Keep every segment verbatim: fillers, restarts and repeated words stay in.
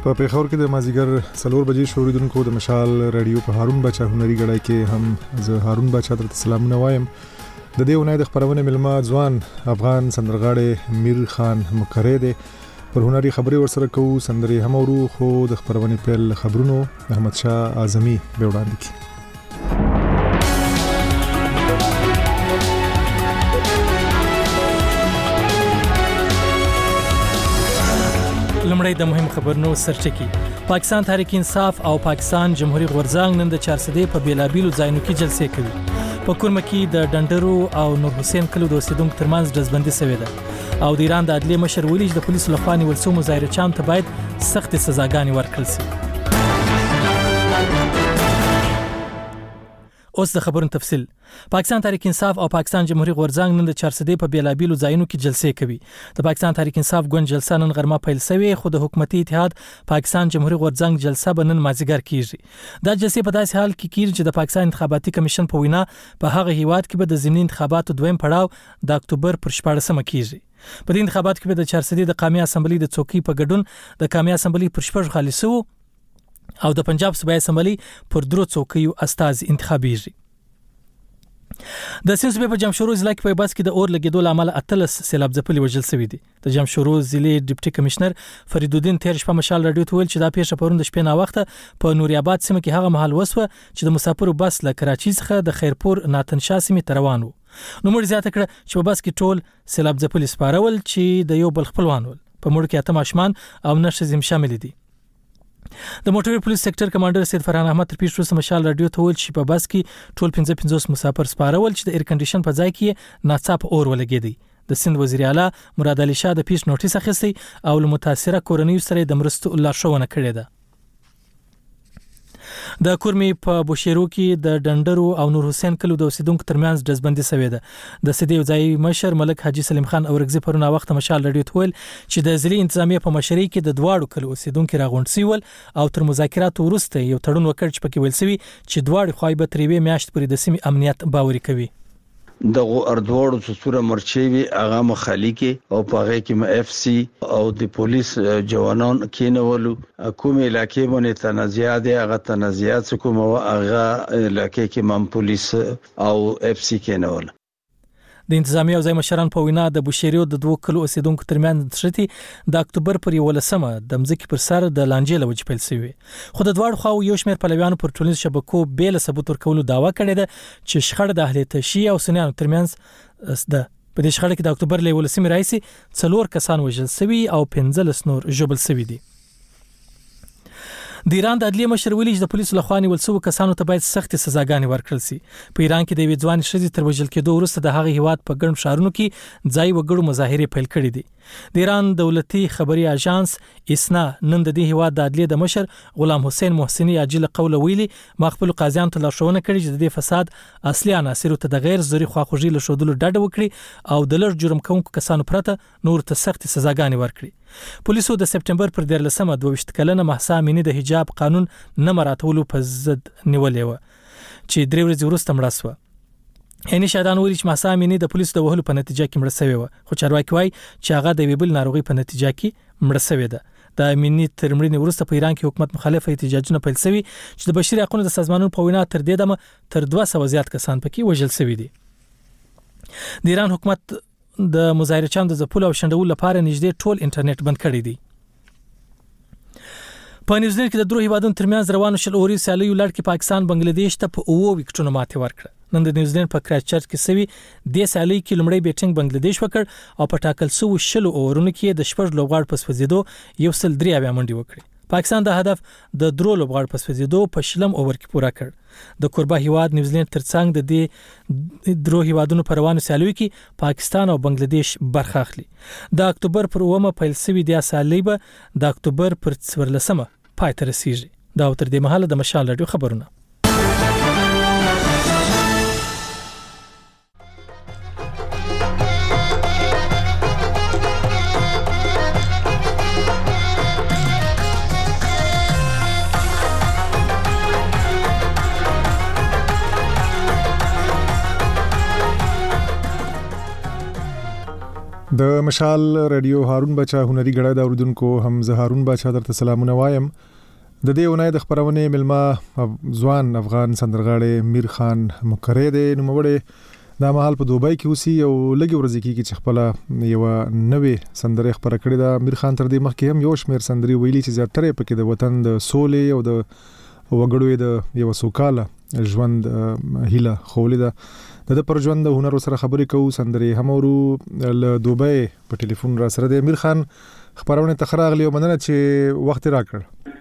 په پیښور کې د مازیګر څلور بجې شوریدونکو د مشال رادیو په هارون بچا هنري غړای کې هم زه هارون بچا ته سلامونه وایم. د دې ونې د خبرونه ملما ځوان افغان سندرغاړي میر خان مکرې ده پر هنري خبري ورسره کوو سندري هم ورو خو د خبرونه پیل خبرونو احمد شاه اعظمي به وړاندې کی. لمړی د مهم خبرونو سرچکی. پاکستان تحریک انصاف او پاکستان جمهوریت غورځنګ نن د چارسدې په بیلابیلو ځایونو کې جلسې کوي. په کورمه کې د ډنډرو او نور حسین کلو د اوسیدونکو ترمنځ ډزبندي شوې ده او د ایران د عدلیې مشر ویلي چې د پولیسو لخوا نیول شوي مظاهرچیانو ته باید سخت سزاګانې ورکړل شي. اوس د خبرونو تفصیل. پاکستان تحریک انصاف او پاکستان جمهوریت غورځنګ نن د چارسدې په بیلابیلو ځایونو کې جلسې کوي. د پاکستان تحریک انصاف ګوند جلسه نن غرمه پیل شوې خو د حکومتي اتحاد پاکستان جمهوریت غورځنګ جلسه به نن مازیګر کیږي. دا جلسه په داسې حال کې کیږي چې د پاکستان انتخاباتي کمیشن په وینا په هغه هیواد کې به د ضمني انتخاباتو دویم پړاو د اکتوبر پر شپاړسمه کیږي. په دې انتخاباتو کې به د چارسدې د قومي اسمبلی د څوکۍ په ګډون د قومي اسمبلی پر شپږ خالصو او د پنجاب صوبایي اسمبلی پر درو څوکیو استازي انتخابيږي. د سیند صوبې په جمشورو ضلع کې په بس کې د اور لګیدو لامل اتلس سیلاب ځپلي وژل شوی دي. د جمشورو ضلع ډیپټي کمشنر فریدالدین تیر شپه مشال رادیو ته ویل چې دا پیښه پرون د شپې نا وخته په نوري آباد سیمه کې هغه محل وسوه چې د مسافرو بس له کراچي څخه د خیرپور ناتنشا سیمې ته روان و. نو موږ زیاته کړه چې په بس کې ټول سیلاب ځپلي سپارول چې د یو بل خپلوان ول. په مړو کې اته ماشومان او نه ښځې شامل دي. د موټر پولیس سېکټر کمانډر سید فرحان احمد تر پیښو سره مشال رادیو ته ویل چې په بس کې ټول پنځه پنځوس مسافر سپارول چې د ایر کنډیشن په ځای کې ناڅاپه اور ولګیدي. د سند وزیر اعلی مراد علي شاه د پیښ نوټیس اخیستی او له متاثره کورنۍ سره د مرستو لارښوونه کړې ده. د کورمي په بوشيرو کې د ډنډرو او نور حسین کلو د اوسیدونکو ترمنځ ډزبندي شوې ده. د سدې ځای مشر ملک حاجی سلیم خان اورګزی پرونه وخت مشال رادیو ته ویل چې د ځلې انتظامیه په مشرۍ کې د دواړو کلو اوسیدونکو راغونډ سیول او تر مذاکراتو وروسته یو تړون وکړ چې پکې ویل شوی چې دواړو خواې به تر یوې میاشتې پورې د سیمې امنیت باوري کوي. دغه اردوړو چې سوره مرچوي هغه مخالکه او پاغه کې م اف سي او د پولیس جوانان کینولو کوم علاقې باندې تنازعات هغه تنازعات کوم او هغه علاقې کې م پولیس او اف سي کینول. د انتظامیه او ځای مشران په وینا د بوشيرو د دوه کلو اوسیدونکو ترمنځ شتي د اکتوبر پر یولسمه د مځکې پر سر د لانجې لوج پیل شوی. خو د دواړو خواو یو شمېر پلویانو پر ټولنیزو شبکو بیل ثبوت ورکولو داوا کړې ده چې شخړه د اهل تشیع او سنیانو ترمنځ ده. په دې شخړه کې د اکتوبر له یولسمې راځي څلور کسان وژل شوي او پنځلس نور ژوبل شوي دي. د ایران د عدلیې مشر ویلي چې د پولیسو لخوا نیول شوي کسانو ته باید سخت سزاګانې ورکړل شي. په ایران کې د یوې ځوانې ښځې تر وژل کېدو وروسته د هغه هیواد په ګڼو ښارونو کې ځای وګړو مظاهرې پیل کړې دي. د ایران دولتي خبري اژانس اسنا نن د دې هیواد د عدلیې د مشر غلام حسین محسنی عاجل قول ویلي ما خپل قاضیانو ته لارښوونه کړې چې د دې فساد اصلي عناصرو ته د غیر ضروري خواخوږي له ښودلو ډډه وکړي او د لږ جرم کوونکو کسانو پرته نور ته سخت سزاګانې ورکړي. پولیسو د سپټمبر پر دیارلسمه دوه ویشت کلنه مهسا امینی د حجاب قانون نه مراعاتولو په ضد نیولې و چې درې ورځې وروسته مړه شوه. هني شادان ویلي چې مهسا امینی د پولیسو د وهلو په نتیجه کې مړه شوې و خو چارواکي وایي چې هغه د یوې بل ناروغي په نتیجه کې مړه شوې ده. د امینی تر مړینې وروسته په ایران کې حکومت مخالف احتجاجونه پیل شوي چې د بشري حقوقو د سازمانونو په وینا تر دې دمه تر دوه سوه زیات کسان پکې وژل شوي دي. د ایران حکومت د مظاهرچیانو د ځپلو او شنډولو لپاره نږدې ټول انټرنیټ بند کړی دی. په نیوزیلند کې د درو هیوادونو ترمنځ روانو شل اوري سیالیو لړ کې پاکستان بنگلاديش ته په اوو وکټونو ماتې ورکړه. نن د نیوزیلند په کرایسټ چرچ کې سوي د سیالي کې لومړی بیټینګ بنگلاديش وکړ او په ټاکل شو شل اورونو کې د شپږ لوبغاړو په سوځیدو یو سل درې اویا منډي وکړي. پاکستان د هدف د درو لوبغاړو په سوځیدو په شلم اوور کې پوره کړ. د کوربه هیواد نیوزیلند ترڅنګ د دې درو هیوادونو په روانو سیالیو کې پاکستان او بنگلاديش برخه اخلي. د اکتوبر پر اومه پیل شوی د سیالي به د اکتوبر پر څوارلسمه پای ته رسیږي. دا تر دې مهاله د مشال رادیو خبرونه. د مشال رادیو هارون بچا هنري غړای دا اوردونکو هم زه هارون بچا درته سلامونه وایم. د دې ونای د خبرونه ملما ځوان افغان سندرغاړي میر خان مقرری دی نو مړی دا مهال په دوبای کې اوسي او لګي ورځ کې چې خپل یو نوې سندره خبره کړې ده. میر خان تر دې مخکې هم یو شمیر سندري ویلي چې زیاتره پکې د وطن د سولې او د وګړو د یو سوکاله ژوند هیله خولې ده. د پر ژوند د هنر سره خبرې کوو سندري هم ورو ل دوبای په ټلیفون را سره د میر خان خبرونه تخراغلی او مننه چې وخت راکړ.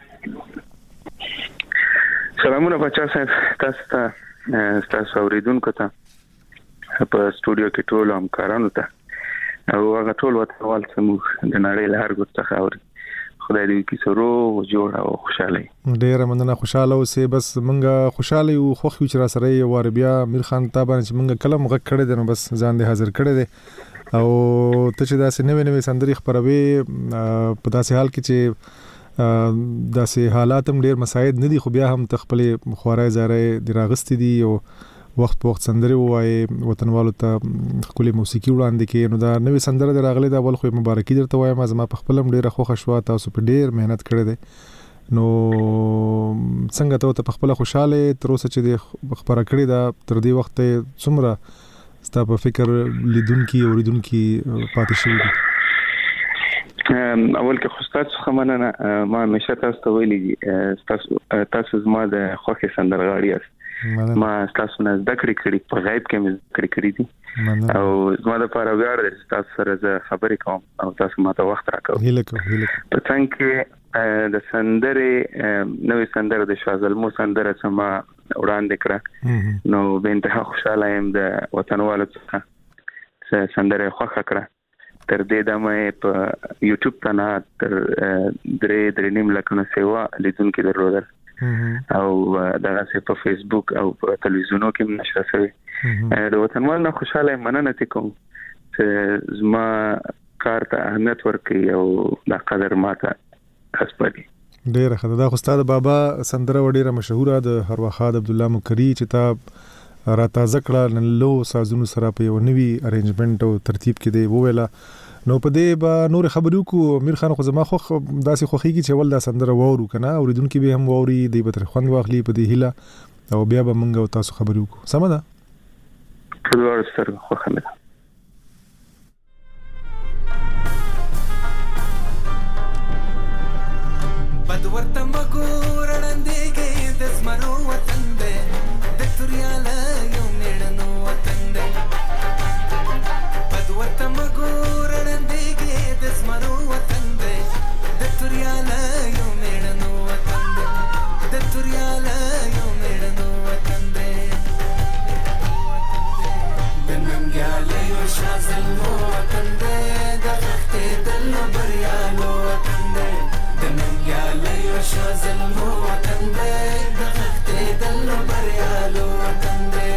سلامونه بچا صاحب، تاسو ته تاسو اوریدونکو ته په سټوډیو کې ټول همکارانو ته او هغه ټول وطنوال سمو د نړۍ له هر ګوټ څخه اوري. خدای دې کې سرو او جوړ او خوشاله. ډېر مننه، خوشاله اوسې. بس منګه خوشاله یو خوښ یو چې را سره یو وار بیا میر خان ته باندې چې منګه کلم غږ کړی دی نو بس ځان دې حاضر کړی دی او ته چې داسې نوې نوې سندري خبروي په داسې حال کې چې داسې حالات هم ډېر مساعد نه دي خو بیا هم تخپل خوارای زارای دی راغستې دي او وخت په وخت سندري وایي وطنوالو ته خپل موسیقي وړاندې کوي. نو دا نوې سندره د راغلي دا ول خو مبارکي درته وایم. زما په خپل هم ډیره خوښه شو، تاسو په ډیر مهنت کړی دی. نو څنګه ته په خپل خوشاله تر اوسه چې د خبره کړې دا تر دې وخت څومره ستا په فکر لیدونکي اوریدونکي پاتې شوي دي؟ اول کې خو تاسو خمنه ما همیشه تاسو ته ویلي تاسو تاسو زما د خوښي سندرغاړي یاست. ما تاسو نه زده کړې کړې په غیب کې مې زده کړې کړې دي او زما لپاره ویاړ دی چې تاسو سره زه خبرې کوم او تاسو ماته وخت راکوئ. هیله کوم هیله کوم په څنګه کې د سندرې نوې سندره د شازلمو سندره چې ما وړاندې کړه نو به انتها خوشاله یم د وطنوالو څخه چې سندره خوښه کړه. تر دې دمه په یوټیوب باندې تر درې درې نیم لکه سیوا لیدونکو درلودل او دغه څه په فیسبوک او په تلویزیونو کې نشر شوی. د وطنوال نه خوشاله مننه کوم چې زما کار ته اهمیت ورکړي او د قدر ماته خسپړي. ډیره ښه ده. خو استاد بابا سندره وړه مشهوره د هروخاد عبد الله مقری چې تا را تازه کړه نن لو سازونو سره په یو نوی ارینجمنت او ترتیب کې دی وویلا. نو په دې به نور خبرو کو میر خان خو زما خو داسې خوخيږي چې ول دا سندره وورو کنه اوریدونکو به هم ووري دی به تر خوند واخلي په دې هیله او بیا به مونږ تاسو خبرو کو. سم ده؟ ټول سره خوخه ده. بد ورته مګور وړاندې د زمرو وطن ده د تریاله یو میړنو وطن ده. بد ورته مګور وړاندې د زمرو وطن ده د تریاله یو میړنو وطن ده د تریاله یو میړنو وطن ده د ننګیاله یو شازلمو وطن ده د غختې دلو بریالو وطن ده د ننګیاله یو شازلمو وطن ده د غختې دلو بریالو وطن ده.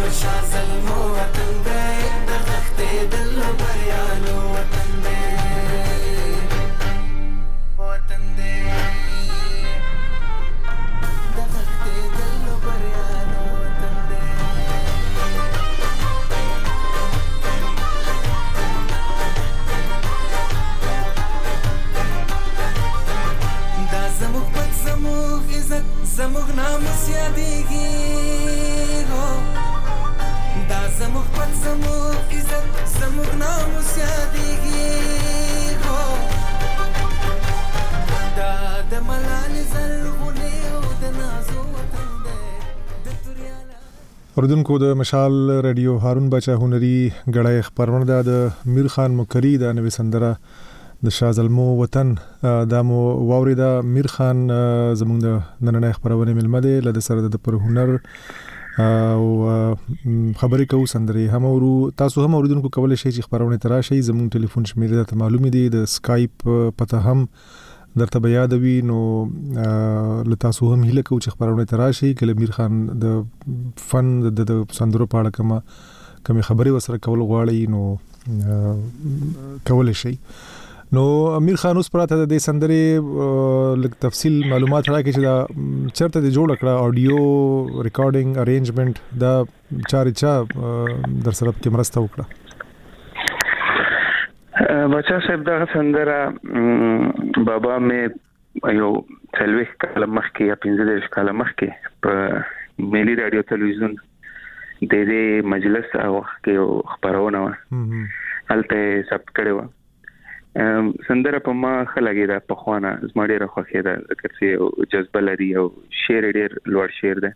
شازل مو وطن دے دغختے دل بریانو وطن دے وطن دے دغختے دل بریانو وطن دے دا زموږ پت زموږ عزت زموږ ناموس یادېږي دا زموږ پت زموږ عزت زموږ ناموس یادېږي دا د ملالې زرغونې او د نازو وطن دی د توریاله اوریدونکو د مشال رادیو هارون بچا هنري غړای خبرونه ده د میر خان مکری د نوې سندره د شازلمو وطن د مو واوریدا میر خان زمونږ د نننۍ خبرونه ملمه ده لد سره د پر هنر او خبرې کوو سندري هم ورو تاسو هم اوریدونکو کولای شئ چې خبرونه تراشي زموږ ټلیفون شمیره ته معلومه دي د سکایپ پته هم درته بیا د وی نو ل تاسو هم هله کوو چې خبرونه تراشي کله میر خان د فن د سندرو په اړه کومه کومه خبري وسره کول غواړي نو کولای شئ نو امیر خان اوس پراته د سندري لږ تفصیل معلومات راکړي چې دا چرته د جوړ کړه اډیو ریکارډینګ ارینجمنت دا چاري چا در سره کې مرسته وکړه بچا صاحب دا سندره بابا مې یو څلوي کاله مخکې یا پنځه کاله مخکې په ملي رادیو تلویزیون د دې مجلس او کې خبرونه و هلته ثبت کړو سندره په ما خلګی دا په خوانه زما ډیره خوښه ده چې جذبه لري او شعر ډیر لوړ شعر ده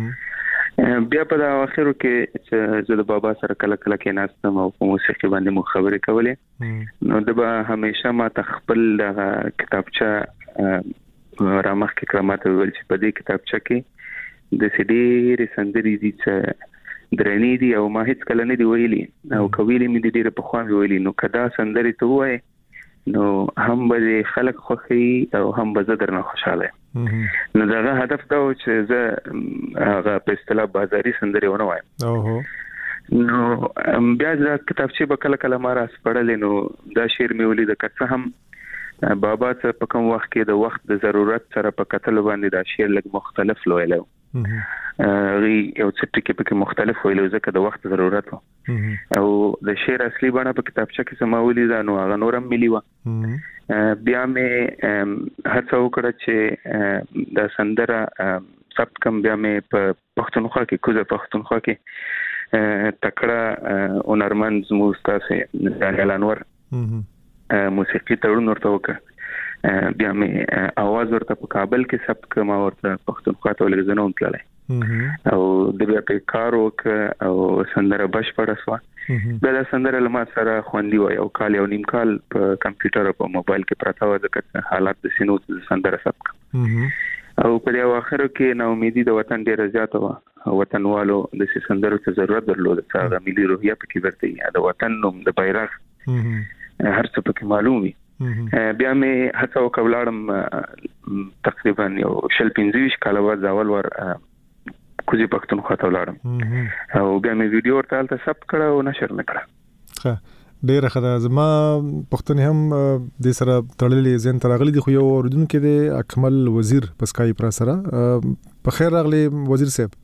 بیا په اخرو کې چې د بابا سره کله کله کې ناستم او په موسیقي باندې مو خبرې کولې نو دبا همیشه ما تخپل د کتابچه رامخ کې کرامات ویل چې په دې کتابچه کې د سړي سندري دي چې درنې دي او ما هیڅ کله نه دی ویلي او کویلې مې ډیره په خوان ویلي نو کدا سندري ته وای نو هم به خلک خوخي او هم به زه درنه خوشاله نو دا هدف دا و چې زه هغه په اصطلاح بازاري سندري ونه وایم اوه نو بیا دا کتابچه به کله کله ما راس پړلې نو دا شعر مې ولید کڅه هم بابا ته په کوم وخت کې د وخت د ضرورت سره په کتل باندې دا شعر لږ مختلف لویلو ری یو څه ټکی په مختلف ویلو ځکه د وخت ضرورت او د شعر اصلي باندې په کتابچه کې سماولي دا نو هغه نورم ملي و بیا مې هڅه وکړه چې د سندره ثبت کم بیا مې په پښتونخوا کې کوزه پښتونخوا کې تکړه هنرمند زموږ تاسو دانیال انور موسیقي تړون ورته وکړ بیا مې आवाज ورته په کابل کې ثبت کړم ورته پښتونخوا ته ولګزنه وکړلای او د بیا په کار وک او سندره بشپړه شو دا سندره لمه سره خوندي وای او کال یو نیم کال په کمپیوټر او په موبایل کې پراته و ځکه حالات د سينو د سندره ثبت او په دې اخر کې نو امیدي د وطن ډیر زیات و وطنوالو د سندرو ته ضرورت درلود چې هغه ملي روحیه پکې ورته د وطن نوم د بیرغ هر څه پکې معلومي بیا مې هڅه وکړم تقریبا یو شل پنځه کال بعد اول ور کوزي پښتونخوا ته ولاړم او بیا مې ویډیو ورته تل ثبت کړه او نشر نکړه ښه ډیره ښه زما پښتون هم د سره تړلې زین ترغلي دی خو یو اوردونکو د اکمل وزیر پسکای پر سره په خیر راغلی وزیر صاحب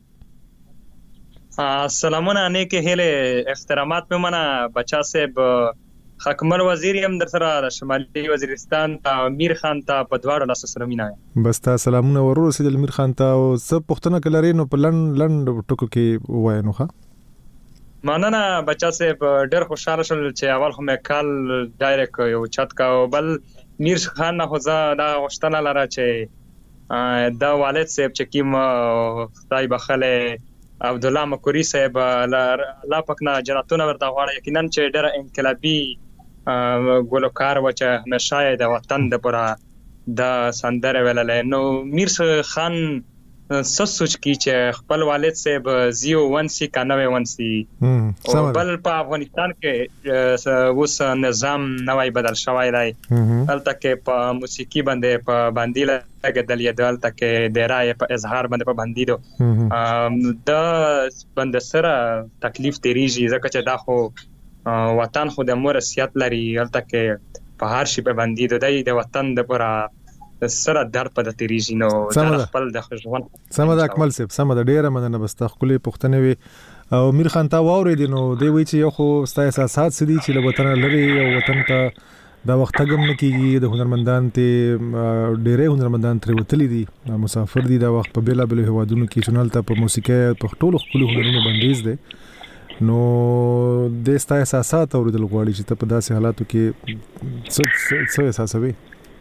سلامونه نیکه هله احترامات په معنا بچا صاحب حکمر وزیر هم در سره شمالي وزیرستان ته میر خان ته په دواړو لاس سره مینه بس تا سلامونه ورور سید میر خان ته او سب پښتنه کلري نو په لند لند ټکو کې وای نو ښه مننه بچا صاحب ډېر خوشاله شول چې اول خو مې کال ډایرکټ یو چت کا بل میر خان نه خو دا غشتنه لره چې دا والد صاحب چې کیم خدای بخله عبد الله مکوری صاحب لا پکنا جناتونه ورته غواړي یقینا چې ډېر انقلابي ګلوکار و چې همیشه د وطن د پره د سندره ولله نو میر خان سس سوچ کی چې خپل والد صاحب زیرو ون سی کا نوې ون سی او بل په افغانستان کې اوس نظام نوای بدل شوی دی هلته کې په موسیقي باندې په باندې لګدل یدل تکه د رائے په اظهار باندې په باندې دو د بند سره تکلیف تیریږي ځکه چې دا خو وطن خو د مور سیات لري هلته کې په هر شي په باندې دو د وطن د پورا سره درد په تیریږي نو د خپل د ژوند سم د اکمل صاحب سم د ډیره مننه بس تخلي پښتنه وي او امیر خان تا واورې دي نو دی وی چې یو خو ستاسو احساسات سدي چې له وطن لري او وطن ته دا وخت غم نه کیږي د هنرمندان ته ډیره هنرمندان تر وتلی دي مسافر دي دا وخت په بیلا بیل هوادونو کې شنل ته په موسیقي په ټولو خپل هنرونو بندیز دي نو د ستاسو احساسات اوریدل غواړي چې ته په داسې حالاتو کې څه څه احساسوي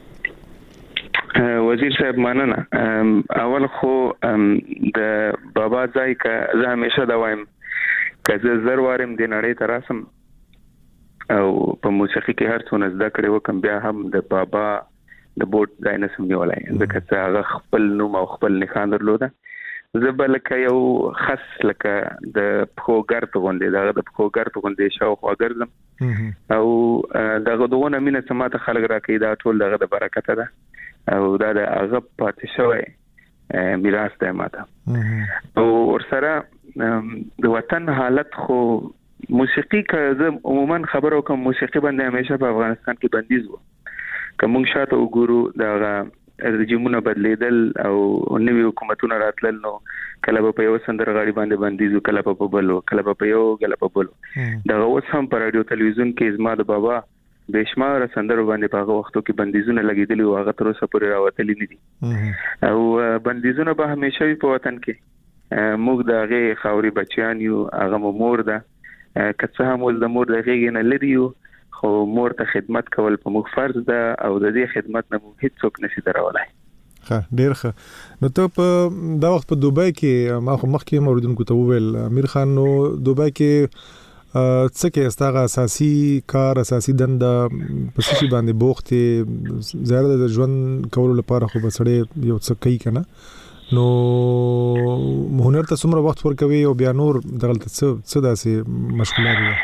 وزیر صاحب مننه اول خو د بابا ځای کا زه همیشه دا وایم که زه زر وارم د نړۍ ته راسم او په موسیقي کې هر څونه زده کړې وکم بیا هم د بابا د بوت ځای نه سم نیولای ځکه چې هغه خپل نوم او خپل نښان درلوده زه بل کې یو خاص لکه د پروګرام غونډې دا د پروګرام غونډې شاو خو ګرځم او دغه دغه مینه سماته خلک راکې دا ټول دغه د برکت ده او دا د هغه پاتې شوی میراث دی ماته او ورسره د وطن حالت خو موسیقي که زه عموما خبرو کوم موسیقي باندې همیشه په افغانستان کې بندیز وو کوم شاته وګورو دا رژیمونه بدلیدل او نوې حکومتونه راتلل نو کله په یو سندرغاړي باندې بندیز کله په بلو کله په یو کله په بلو دا اوس هم په رادیو تلویزیون کې زما د بابا بشمار سندرو باندې په هغه وختو کې بندیزونه لګیدلي او هغه تر اوسه پورې راوتلي نه دي او بندیزونه به همیشه په وطن کې موږ د هغه خاوري بچیان یو هغه مور ده کڅه هم ول د مور د غیږ نه لري خو مور ته خدمت کول په موږ فرض ده او د دې خدمت نه موږ هیڅ څوک نشي درولای ښه ډیر ښه نو ته په دا وخت په دوبۍ کې ما خو مخکې موردونکو ته وویل امیر خان نو دوبۍ کې څه کې استغه اساسي کار اساسي دنده په څه باندې بوختي زیاده د ژوند کولو لپاره خو بسړې یو څه کوي کنه نو هنر ته څومره وخت ورکوي او بیا نور دغه څه څه داسې مشغولات دي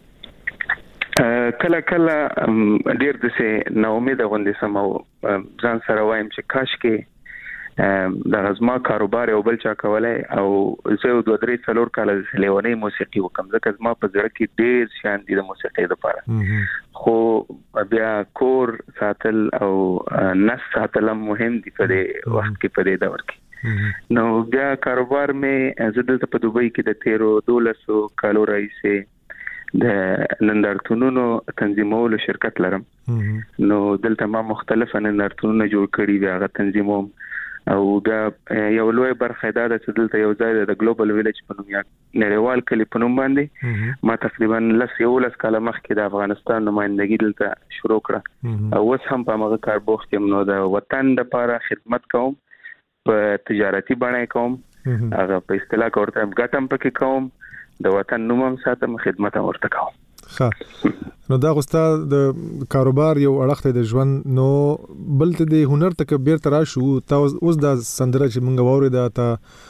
کله کله ډیر دسه نو امید غوندې سمو ځان سره وایم چې کاش کې د غزما کاروبار او بل چا کولای او زه دوه درې څلور کال لیونی موسیقي وکم ځکه زما په ځړ کې ډیر شان دي د موسیقي لپاره خو بیا کور ساتل او نس ساتل مهم دي په دې وخت کې په دې دور کې نو بیا کاروبار مې زه دلته په دوبۍ کې د تیرو دولسو کالو راځي د نندارتونونو تنظیمولو شرکت لرم نو دلته ما مختلف نندارتونونه جوړ کړي دي هغه تنظیموم او دا یو لوی برخه ده چې دلته یو ځای د ګلوبل ویلیج په نوم یو نړیوال کلی په نوم باندې ما تقریبا لس یو لس کاله مخکې د افغانستان نمائندګي دلته شروع کړه او اوس هم په هغه کار بوخت یم نو د وطن لپاره خدمت کوم په تجارتي بڼه کوم هغه په اصطلاح ورته ګټم پکې کوم د وطن نوم هم ساتم خدمت ورته کوم ښه نو دا غوستا د کاروبار یو اړخ د ژوند نو بل ته د هنر تکبیر ترا شو تا اوس د سندره چې مونږ ووري دا تا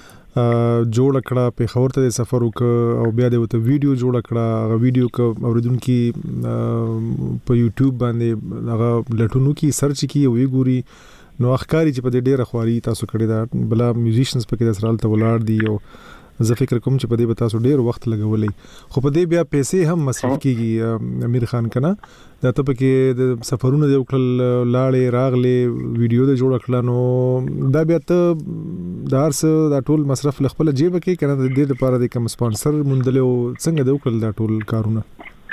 جوړ کړه په خبر ته سفر وک او بیا د وته ویډیو جوړ کړه هغه ویډیو ک اوریدونکو په یوټیوب باندې هغه لټونو کې سرچ کی وی ګوري نو اخکاری چې په دې ډیره خواري تاسو کړی دا بلا میوزیشنز په کې د سرال ته ولاړ دي او زه فکر کوم چې په دې به تاسو ډیر وخت لګولې خو په دې بیا پیسې هم مصرف کیږي امیر خان کنه دا ته پکې د سفرونو د وکړل لاړې راغلې ویډیو د جوړ کړل نو دا بیا ته د هرڅ دا ټول مصرف خپل جیب کې کنه د دې لپاره د کوم سپانسر مونډل او څنګه د وکړل دا ټول کارونه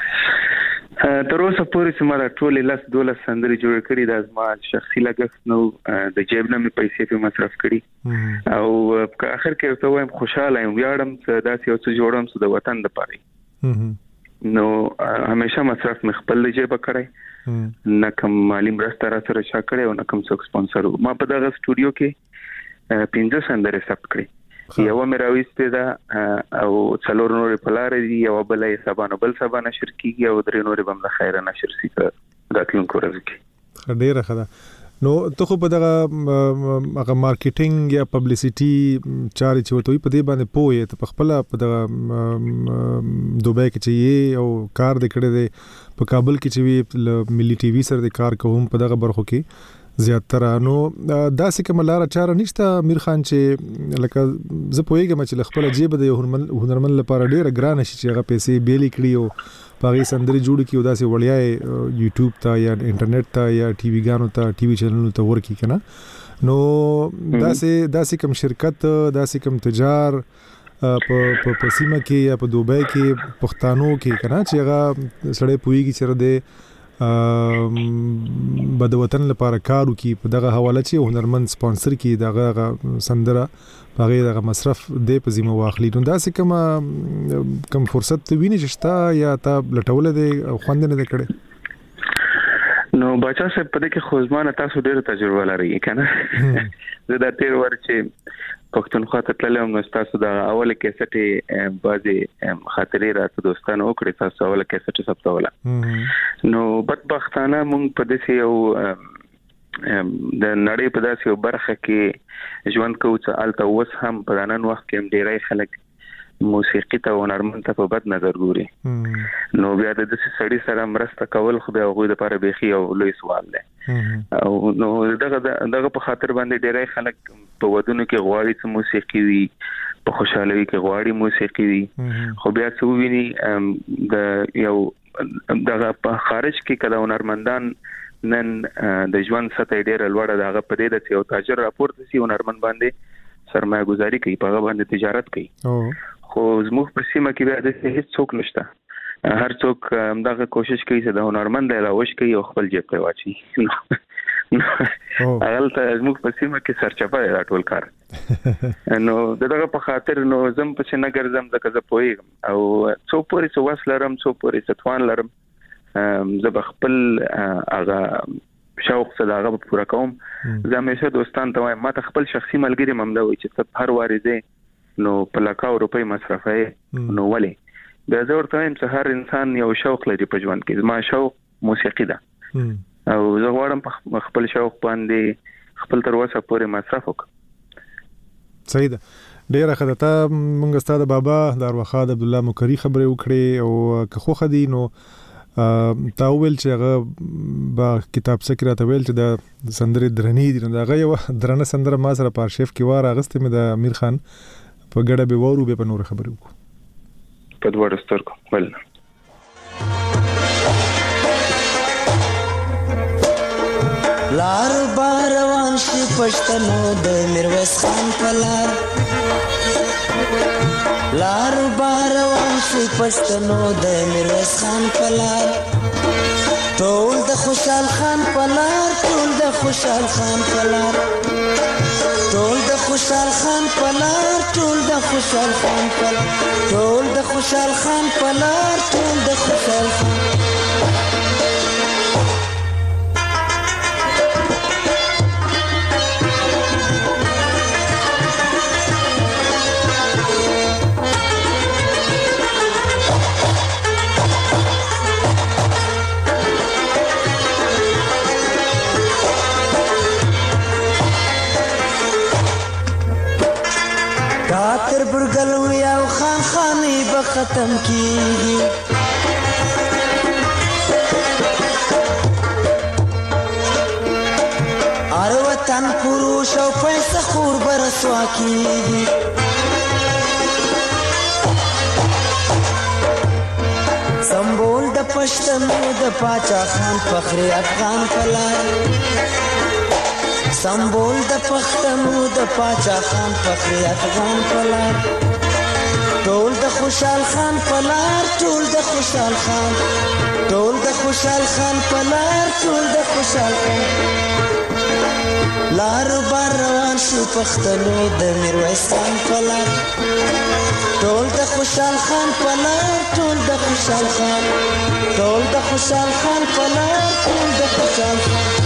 تر اوسه پورې چې ما دا ټول لاس دولس سندري جوړ کړی دا زما شخصي لګښت نو د جیب نه مې پیسې په مصرف کړی او په اخر کې ته وایم خوشاله یم ویاړم چې دا څه څه جوړم چې د وطن لپاره نو همیشه مصرف مې خپل جیب کړی نه کوم مالی مرسته را سره چا کړی او نه کوم څوک سپانسر ما په دغه سټوډیو کې پنځه سندري ثبت کړی یو مې راوېسته دا او څلور نور په لار دي یو بل یې سبانه بل سبانه شرکیږي او درې نور به د خیره نشر سي راتلونکو ورځ کې ډیره ښه ده نو ته خو په دغه هغه مارکیټینګ یا پبلسټي چاري چې وته په دې باندې پوهه ته په خپل په دغه دوبۍ کې چې او کار د کړه دی په کابل کې چې وی ملي ټي وي سره د کار کوم په دغه برخو کې زیاتره. نو داسې کوم لار چاره نشته امیر خان چې لکه زه پوهیږم چې خپل جیب د هنرمن لپاره ډیره ګران شي چې هغه پیسې بیلې کړي او پاغي سندري جوړ کړي او داسې وړیا یوټیوب ته یا انټرنیټ ته یا ټي وي ګانو ته ټي وي چینلونو ته ورکی کنه. نو داسې داسې کوم شرکت داسې کوم تجار په په سیمه کې یا په دوبۍ کې پښتانو کې کنه چې هغه سړی پوهیږي چې د بد وطن لپاره کار وکي په دغه حواله چې هنرمند سپانسر کی دغه سندره پغه دغه مصرف د په ذمہ واخلي. نو داسې کوم کوم فرصت ته ویني چې شتا یا تا لټول دي خوند نه کړي. نو بچا سه په دې کې خوځمانه تاسو ډېر تجربه لري کنه. زه د تیر ور چې پښتونخوا ته تللم نو تاسو د اوله کیسټي بازي خاطرې راته دوستانو وکړي تاسو اوله کیسټي ثبتوله. نو بدبختانه مونږ په دې یو د نړۍ په داسې یو برخه کې ژوند کوو چې الته اوس هم په نن وخت کې ډېری خلک موسیقي ته هنرمند ته په بد نظر ګوري. نو بیا د دې سړي سره مرسته کول خو به هغه لپاره بيخي او لوی سوال دی. او نو دغه دغه په خاطر باندې ډېری خلک په ودونو کې غواړي چې موسیقي وي، په خوشحالي کې غواړي موسیقي وي، خو بیا څو ویني د یو دغه په خارج کې کله هنرمندان نن د ژوند سطح ډېر لوړه دغه په دې د یو تاجر راپورته سي هنرمند باندې سرمایه گزاري کوي، په هغه باندې تجارت کوي. خو زموږ په سیمه کې بیا د هیڅ څوک نشته. هر څوک دغه کوشش کوي چې د هنرمند علاوه کوي او خپل جیب ته واچي. اول ته زموږ په سیمه کې سرچپه دی ټول کار. نو دغه په خاطر نو زم په څنګه ګرځم د کزه پويګم او څو پورې څو وسلرم څو پورې ستوان لرم زه خپل هغه شوق څه داغه پوره کوم. زه همیشه دوستان ته وایم ما ته خپل شخصي ملګری ممدا وي چې هر وارزه نو په لکاو روپۍ مصرفه نو ولې د زور تایم چې هر انسان یو شوق لري په ژوند کې. ما شوق موسیقي ده او زه غواړم خپل شوق باندې خپل تر اوسه پورې مصرف وکړم. صحیح ده. ډیره خدته مونږ ستاسو بابا داروخاد عبد الله مکری خبرې وکړې او که خو خدي نو تا ویل چې هغه با کتاب سکرا ته ویل چې د سندرې درنی دي نو هغه یو درنه سندره ما سره په ارشیف کې واره غسته مې د امیر خان په ګډه به وورو به په نور خبرې وکړو په دوه سترګو ول. لار باروان شي پښتنو د میرویس خان په لار، لار باروان شي پښتنو د میرویس خان په لار، ټول د خوشحال خان په لار، ټول د خوشحال خان په لار، ټول د خوشحال خان په لار، ټول د خوشحال خان په لار، ټول د خوشحال خان په لار، ټول د خوشحال خان. کاتر برګلو یو خان خاني به ختم کیږي، ار وطن پروش او پیسې خور برسوا کیږي، سمبول د پښتنو د پاچا خان فخر افغان پلار، سمبول د پښتنو د پاچا خان فخر افغان پلار، ټول د خوشحال خان پلار، ټول د خوشحال خان، ټول د خوشحال خان پلار، ټول د خوشحال خان. لار بار روان شو پښتنو د میرویس خان پلار، ټول د خوشحال خان پلار، ټول د خوشحال خان، ټول د خوشحال خان پلار، ټول د خوشحال خان.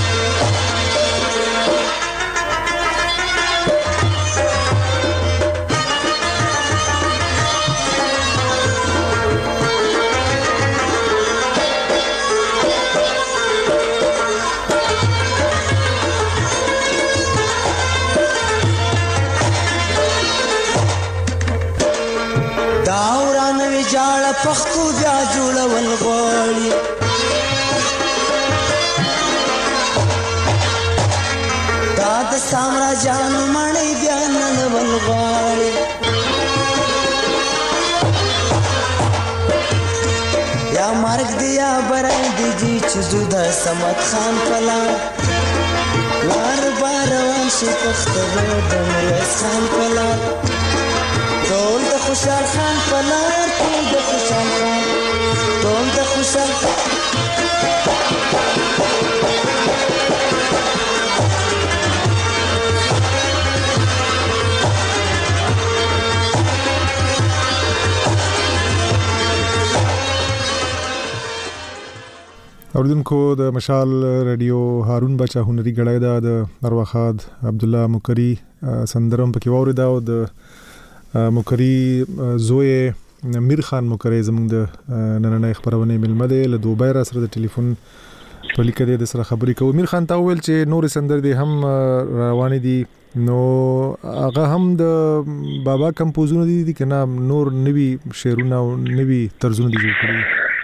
پښتو بیا جوړول غواړي دا د سامراجانو مړی بیا نړول غواړي یا مرګ دی یا برای دی جی چې زو د سمت خان پلان لار باروان شي پښتو د میرویس خان پلان ټول د خوشحال خان پلان ټول د خوشحال خان ټول د خوشحال اوریدونکو د مشال رادیو هارون بچا هنري غړای دا د ارواخاد عبد الله مکری سندرم پکې ووري دا د مکری زوی میر خان مکری زموږ د نننۍ خبرونه ملمه ده له دوبای را سره د ټلیفون په لیکه د سره خبرې کوي. میر خان تا ویل چې نور سندر دي هم روان دي نو هغه هم د بابا کمپوزونه دي دي کنه نور نوی شعرونه او نوی طرزونه دي جوړ کړي.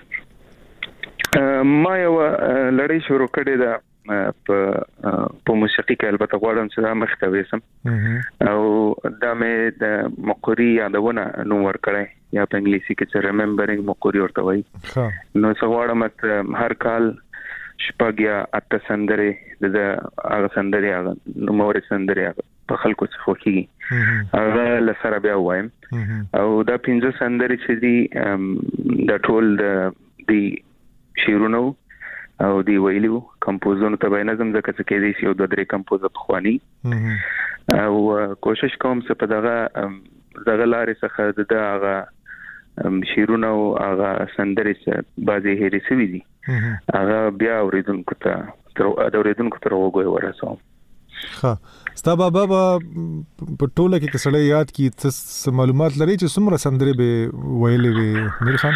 ما یو لړۍ شروع کړې ده په په موسیقي کې البته غواړم چې دا مخته وېسم او دا مې د مقوري یادونه نو ورکړې یا په انګلیسي کې چې ریممبرینګ مقوري ورته وایي نو څه غواړم هر کال شپږ یا اته سندرې د هغه سندرې هغه نو مور سندرې هغه په خلکو څخه خوښي هغه لسره بیا وایم او دا پنځه سندرې چې دي د ټول د دی شیرونو او دی ویلو کمپوزونو ته به نظم ځکه چې کې دي یو د درې کمپوزر خواني او کوشش کوم چې په دغه دغه لارې څخه د هغه شیرونو او هغه سندرې چې بعضی هېرې شوي دي هغه بیا اوریدونکو ته تر اوریدونکو تر وګورئ ورسوم. ها ستا بابا په ټوله کې کسړې یاد کی څه معلومات لري چې څومره سندرې به ویلې وي میر خان؟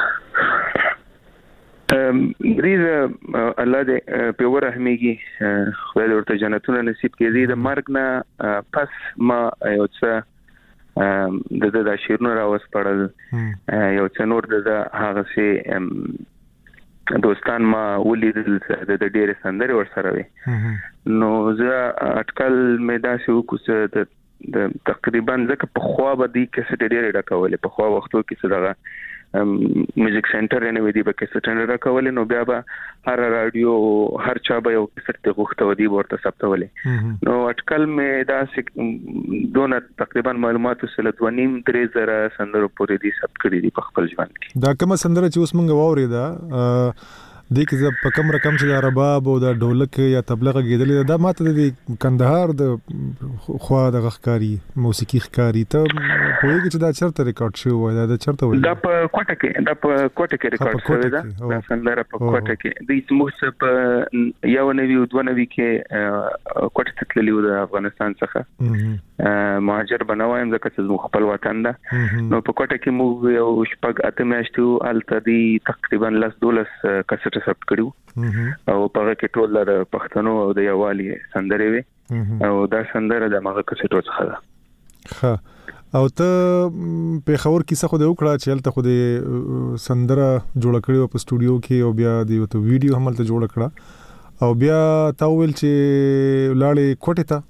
ریزه الله دې په ورحمېږي خدای دې ورته جنتونه نصیب کړي. د مرګ نه پس ما یو څه د د شیرونو راوس پړل یو څه نور د هغه سي دوستان ما ولیدل د ډېر سندرې ور سره وي نو زه اټکل مې داسې وکړ د تقریبا ځکه په خوا باندې کې څه ډېر ډکولې په خوا وختو کې څه دغه میوزیک سنټر نه وی دی به کې سټنډ راکول نو بیا به هر رادیو هر چا به یو څه غوښته ودی ورته ثبتولې نو اټکل مې دا دونه تقریبا معلومات سره د ونیم درې زره سندرو پورې دي ثبت کړی دي په خپل ژوند کې. دا کوم سندره چې اوس مونږ واوري دا د کې په کوم رقم چې د رباب او د ډولک یا تبلغه کېدلې دا ماته د کندهار د خوا د غخکاری موسیقي ښکاری ته پوهیږي چې دا چرته ریکارډ شوی وای دا چرته وای دا په کوټه کې دا په کوټه کې ریکارډ شوی دا دا سندره په کوټه کې د موږ په یو نوي او دوه نوي کې کوټه ته تللی و د افغانستان څخه مهاجر بنوایم ځکه چې زموږ خپل وطن ده نو په کوټه کې موږ یو شپږ اته میاشتو الته دی تقریبا لس دولس کسټ ثبت کړو او په هغه کې ټول د پښتنو او د یوالي سندرې وي او دا سندره د ماغه کسټو څخه ده. ها او ته په خبر کې څه خو د وکړه چې هلته خو د سندره جوړ کړو په سټوډیو کې او بیا د یو ته ویډیو هم هلته جوړ کړه او بیا تا ویل چې لاړې کوټه ته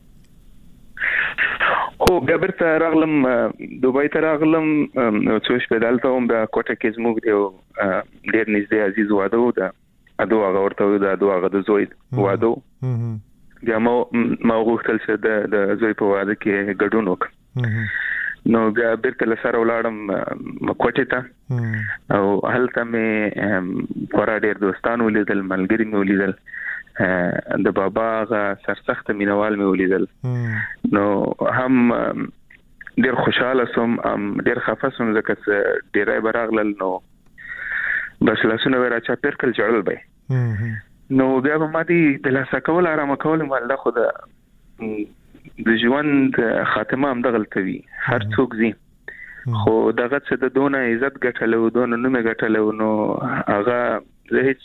او بیا برته راغلم دوبای ته راغلم څو شپې دلته هم د کوټه کې زموږ یو ډېر نږدې عزیز واده و دا اډو هغه ورته و دا اډو هغه د زوی واده بیا ما ما غوښتل چې د د زوی په واده کې ګډون وکړم نو بیا برته لسره ولاړم کوټه ته او هلته مې خورا ډېر دوستان ولیدل ملګري مې ولیدل د بابا غا سرسخت مینوال مې ولیدل نو هم ډېر خوشاله سوم ډېر خفه سوم ځکه چې ډېرای براغلل نو بس لاسونه ورا چا پرکل جوړل به نو بیا ما دي د لاسه کول آرام کول مال خو د د ژوند خاتمه هم دغلته وي هر څوک زی خو دغه څه د دونه عزت ګټلو دونه نوم ګټلو نو هغه زه هیڅ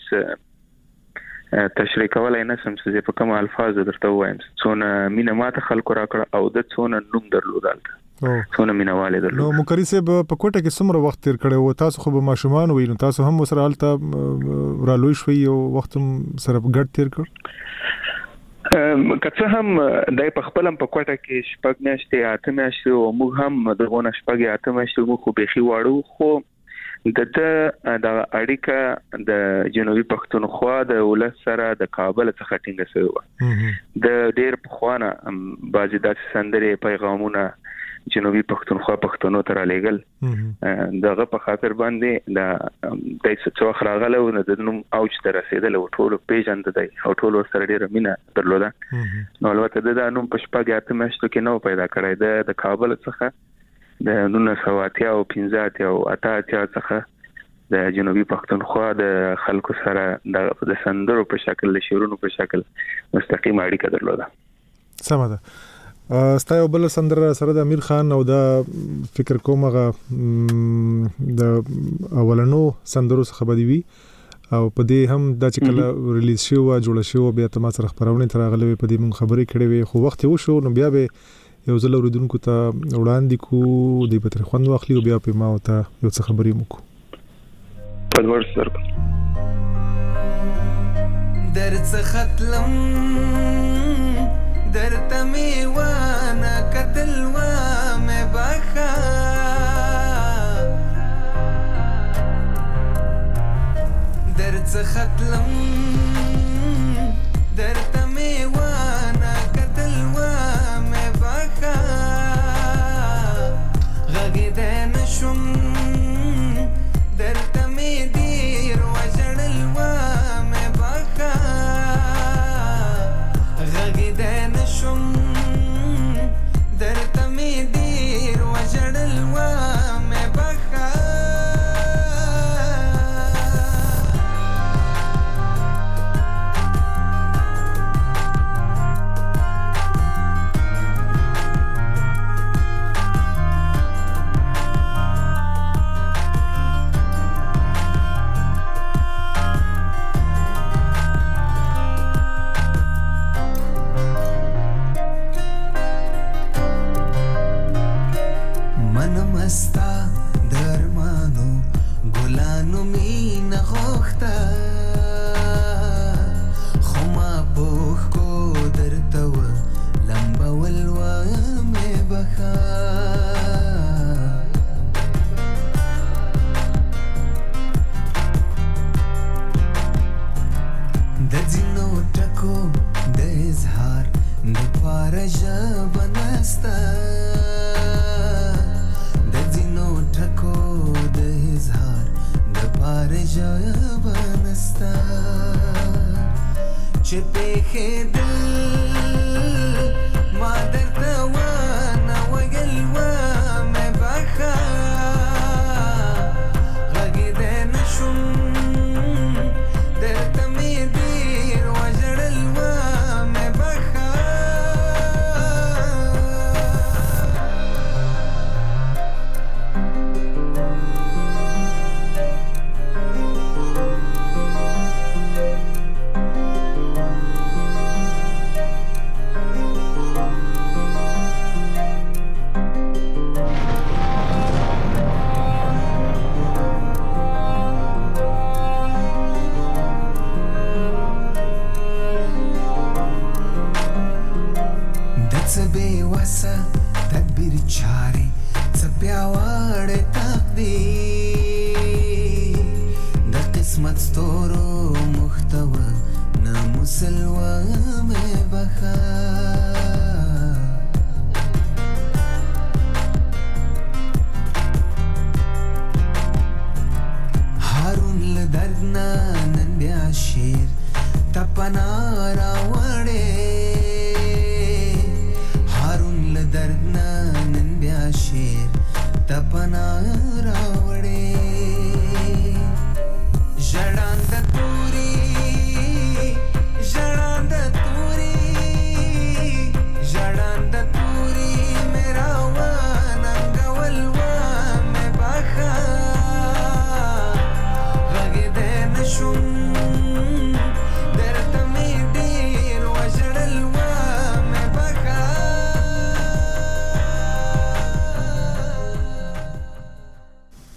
تشریح کولای نه سم چې په کوم الفاظ درته وایم څونه مینه ماته خلکو راکړه او د څونه نوم درلودل څونه مینواله درلود. نو مکرې صاحب په کوټه کې څومره وخت تیر کړی و؟ تاسو خو به ماشومان وئ، نو تاسو هم سره حالت را لوي شوي او وخت سره ګډ تیر کړ؟ کڅه هم دای په خپل په کوټه کې شپږ میاشتې اته میاشتې او موږ هم دغه شپږ اته میاشتې موږ خو بيخي واړو، خو دته د اړیکه د جنوبي پښتونخوا د ولس سره د کابل څخه ټینګه شوی و. د ډېر پخوانه بعضی د سندرې پیغامونه جنوبي پښتونخوا پښتنو ته رالېګل، دغه په خاطر باندې د د څو خراغله او د نوم اوج ته رسیدل او ټول پیژند دی او ټول سره ډېر مینه درلوده. نو البته د نوم په شپږ اته میاشتو کې نو پیدا کړی د کابل څخه د نونه سواتیا او پنځه او اته څخه د جنوبي پښتونخوا د خلکو سره د سندرو په شکل د شعرونو په شکل مستقیم اړیکه درلوده. سمه ده. ستاسو بل سندره سره د امیر خان او د فکر کوم غا د اولنو سندرو څخه بدوي او په دې هم د چکل ریلیز شو او جوړ شو بیا ته ما سره خبرونه ترغلې په دې مون خبرې کړې وي، خو وخت و شو نو بیا به یو ځل اوریدونکو ته وړاندې کو د پتر خوند واخلي او بیا په ما او ته یو څه خبرې وکړو. په ورس سره درڅ ختلم درته میوانه قتل و مې باخا درڅ ختلم درته میوانه قتل و مې باخا غږیدای نشم درته مې ډېر وژړل و مې باخا غږیدای نشم درته مې ډېر وژړل و مې باخا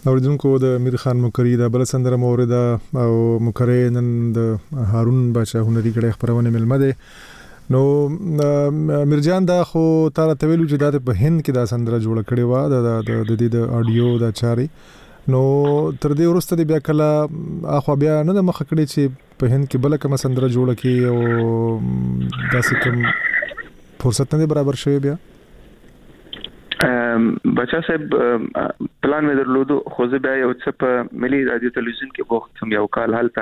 اوریدونکو د امیر خان مکری د بل سندره مورد او مکری نن د هارون بچا هنري کړه خبرونه ملمه ده نو مرجان دا خو تعالی تویلو چې د په هند کې دا سندره جوړ کړي و د د د د اډیو د چاري نو تر دې ورسته بیا کله اخو بیا نه د مخ کړي چې په هند کې بل کوم سندره جوړ کړي او داسې کوم فرصت نه برابر شوی بیا بچا صاحب پلان مې درلودو خو زه بیا یو څه په ملي رادیو تلویزیون کې وخت سم یو کال حالته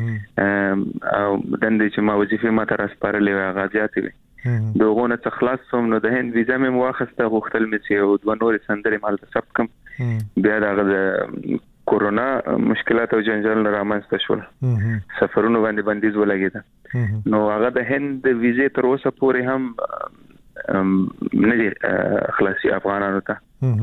او دندې چې ما وظیفه ما تر اسپارلې هغه زیاتې وي دغه نه تخلاص سم نو د هند ویزا مې واخسته غوښتل مې چې او د نور سندرې مال ته سب کم بیا د کورونا مشکلات او جنجال رامنځته شول سفرونو باندې بندیز ولګیده نو هغه د هند ویزې تر اوسه پورې هم نه دي خلاصي افغانانو ته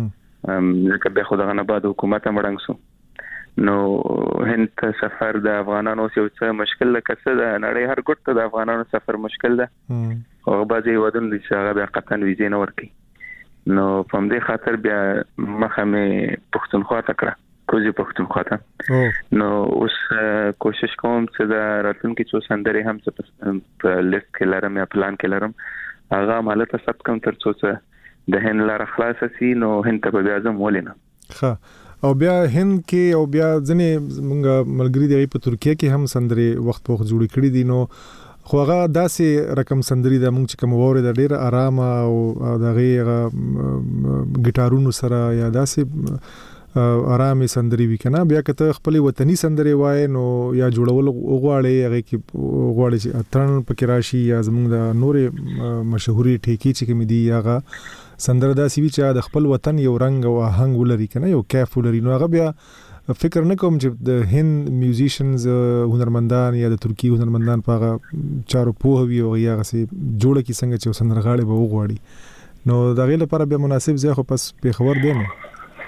ځکه به خدای نه بعد حکومت مړنګ سو نو هند سفر د افغانانو یو څه مشکل لکه د نړۍ هر ګوټ ته د افغانانو سفر مشکل ده او بعضي ودن چې هغه به قطن ویزې نه ورکي نو په دې خاطر بیا مخه مې پښتونخوا ته کړه کوزي پښتونخوا ته نو اوس کوشش کوم چې د راتلونکي څو سندرې هم په لیست کې لرم یا پلان کې لرم هغه مالته سب کم تر څو څه د هند لار خلاص سي نو هند ته بیا زم ولینا ښه او بیا هند کې او بیا ځنې مونږه ملګری دی په ترکیه کې هم سندرې وخت په وخت جوړ کړي دي نو خو هغه داسې رقم سندري د مونږ چې کوم وره د ډیر آرامه او دغه ګټارونو سره یا داسې آرامي سندري وی کنه بیا کته خپل وطني سندري وای نو یا جوړول غواړي هغه کې غواړي چې اترن پکې راشي یا زموږ د نورې مشهوري ټیکی چې کوم دی هغه سندره داسې وی چې د خپل وطن یو رنگ او آهنګ ولري کنه یو کیف ولري نو هغه بیا فکر نه کوم چې د هند میوزیشنز هنرمندان یا د ترکی هنرمندان په هغه چارو په وی او هغه سي جوړه کی څنګه چې سندرغاړي به وغواړي نو دا غیله لپاره به مناسب ځای خو پس په خبر دی نو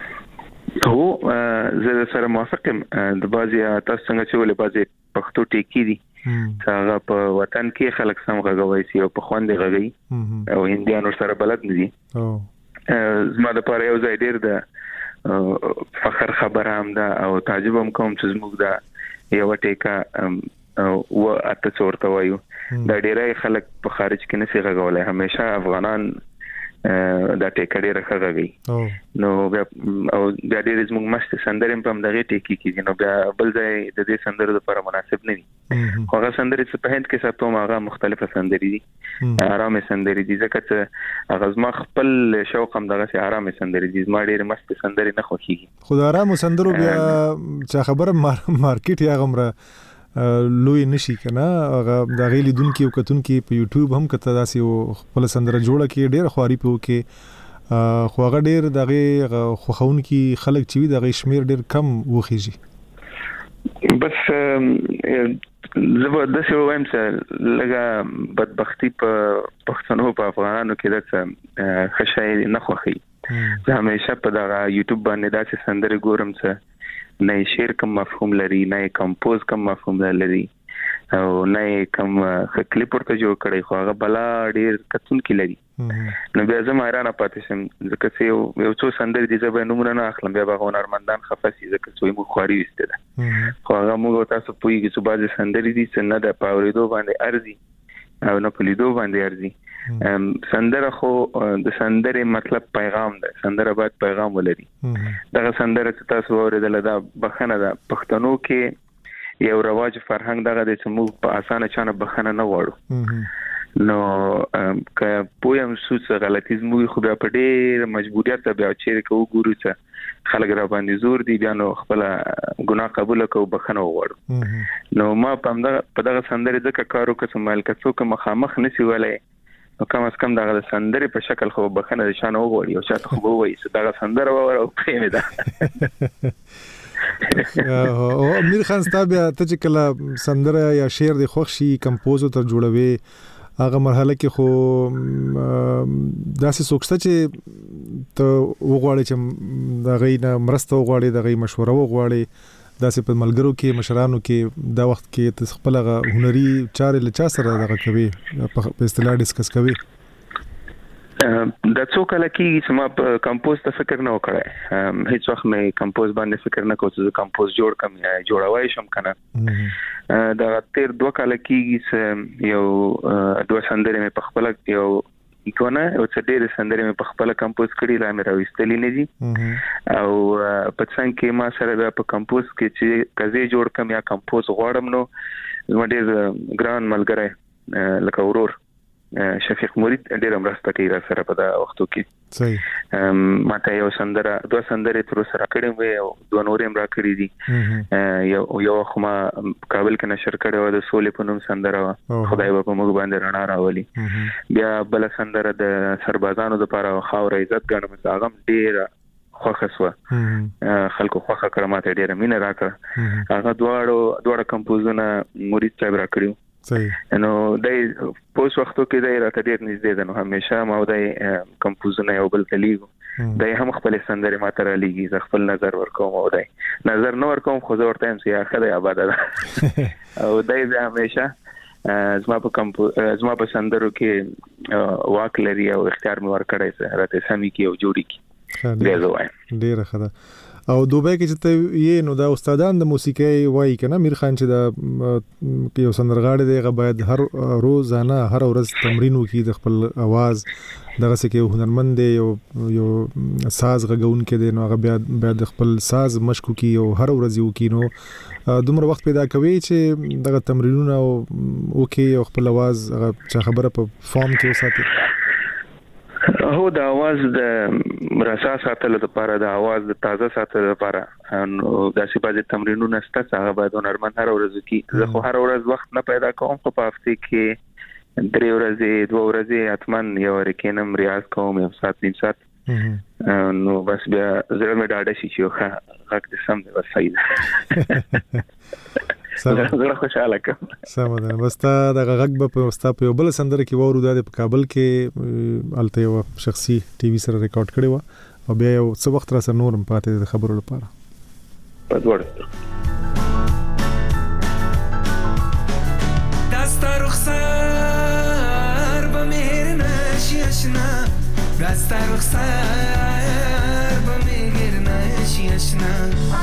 هو زه سره موافقم د بازي تاسو څنګه چې ولې بازي پښتو ټیکی دي هغه په وطن کې خلک سم غږوي سي او په خوندې غږي او هنديانو سره بلد نه دي او زما د پاره یو ځای ډیر د فخر خبره هم ده او تعجب هم کوم چې زموږ د یو ټیکا او اته څورته وایو د ډیرای خلک په خارج کې نه سي غږولای همیشه افغانان دا ټیکړې راخغږي نو بیا او بیا ډېر زموږ مست سندرې په دغه ټیکی کې نو بیا بل ځای د دې سندرو لپاره مناسب نه دي هغه سندرې چې په هند کې ساتو هغه مختلفه سندرې دي آرامه سندرې دي ځکه چې هغه زما خپل شوق هم دغه سي آرامه سندرې دي زما ډېر مست سندرې نه خوښيږي خو آرامه سندرو بیا چې خبره مارکیټ یا غمره لوی نشي کنه هغه د غیلی دن کې او کتون کې په یوټیوب هم کته داسې خپل سندره جوړه کې ډېر خواري په کې خو هغه ډېر دغه خوخون کې خلک چې دغه شمیر ډېر کم وخیږي بس زبردست وایم چې لګه بدبختی په پښتنو په افغانانو کې د خشای نه خوخي زه همیشه په دغه یوټیوب باندې داسې سندره ګورم چې نه شعر کوم مفهوم لري نه کمپوز کوم مفهوم لري او نه کوم کلیپ ورته جوړ کړي خو هغه بلا ډیر کتون کې لري نو بیا زما ایران پاتې شم ځکه چې یو یو څو سندرې دي زبې نمونه نه اخلم بیا به هنرمندان خفاسي ځکه چې موږ خواري وسته ده خو هغه موږ تاسو پوهیږئ چې بعضي سندرې دي چې نه د پاوریدو باندې ارزي او نه پلیدو باندې ارزي سندره خو د سندره مطلب پیغام ده سندره باید پیغام ولري دغه سندره چې تاسو اوریدل دا بخنه ده پښتنو کې یو رواج فرهنګ دغه د چې موږ په اسانه چانه بخنه نه وړو نو که پویم سوس غلطی زموږ خو بیا په ډېر مجبوریت بیا چیرې کو ګورو چې خلک را باندې زور دي بیا نو خپل ګناه قبول کو بخنه وړو نو ما په دغه سندره ځکه کارو کوم مال کڅو کوم مخامخ نسی ولای نو کم از کم دغه سندره په شکل خو بخنه د شان وغوړي او شاته خو وایي چې دغه سندره وره او پېمه ده او امیر خان ستابه ته چې کله سندره یا شعر د خوښ شي کمپوز تر جوړوي هغه مرحله کې خو داسې سوچته چې ته وغواړي چې د غي نه مرسته وغواړي د غي مشوره وغواړي داسې په ملګرو کې مشرانو کې دا وخت کې ته خپل هنري چارې له چا سره دغه کوي په اصطلاح ډیسکس کوي د څو کله کې چې ما په کمپوز ته فکر نه وکړای، هیڅ وخت مې کمپوز باندې فکر نه کوم چې کمپوز جوړ کم یا جوړوي شم کنه. دا تیر دوه کله کې چې یو دوه سندرې مې په خپل یو ایکونه او څه ډېر سندرې مې په خپل کمپوز کړې لا مې راوستلې نه دي او په څنګه کې ما سره په کمپوز کې چې کزي جوړ کم یا کمپوز غواړم نو زما ډېر ګران ملګری لکه ورور شفیق مرید ډېر مرسته کوي را سره په دا وختو کې. صحیح. ماته یو سندره دوه سندرې تر سره کړې وې او دوه نورې هم را کړې دي. یو یو خو ما کابل کې نشر کړې و د سولې په نوم سندره و، خدای به په موږ باندې رڼا راولي. بیا بل سندره د سربازانو لپاره خاور عزت ګڼم چې هغه ډېر خوښه سو، خلکو خوښه کړه، ماته ډېر مینه راکړه. هغه دواړو دواړه کمپوزونه مرید صاحب را کړیو. صحیح. نو دای پوس وختو کې دای راته ډیر نږدې ده، نو همیشه ما دای کمپوزونه یو بل تلیګو دای هم خپل سندره ما تر لګي، ز خپل نظر ورکوم او دای نظر نو ورکوم خو زه ورته هم سي اخره آباد ده او دای زه همیشه زما په کمپو زما په سندرو کې واک لري او اختیار مې ورکړی سره راته سمي کې او جوړی کې ډیر زوای ډیر خدا. او دوبه کې چې ته یې نو دا استادان د موسیقي وایي کنه میر خان چې دا یو سندرغاړی دی هغه باید هر روزانه هر ورځ تمرین وکړي د خپل आवाज دغه څه کې هنرمند دی یو یو ساز غږونکي دی نو هغه بیا بیا د خپل ساز مشق کوي او هر ورځ یو کینو دومره وخت پیدا کوي چې دغه تمرینونه وکړي او خپل आवाज هغه خبره په فارم کې وساتي. هو د आवाज د رسا ساتلو لپاره د आवाज د تازه ساتلو لپاره نو داسې بعضي تمرینونه شته هغه باید هنرمند هر ورځ کې، زه خو هر ورځ وخت نه پیدا کوم، خو په هفته کې درې ورځې دوه ورځې اتمن یو ورکینم ریاض کوم یو ساعت نیم ساعت نو بس بیا زړه مې ډاډه شي چې ښه غږ دې سم دی بس صحیح زړه خوشاله کوم. سم ده. بس تا د غږ په واسطه په بل سندره کې وورو د په کابل کې الته یو شخصي ټي وي سره ریکارډ کړی و او بیا یو څه وخت را سره نورم پاتې د خبرو لپاره. په ورته دستا رخسار به مهر نشی اشنا، دستا رخسار به مهر نشی اشنا،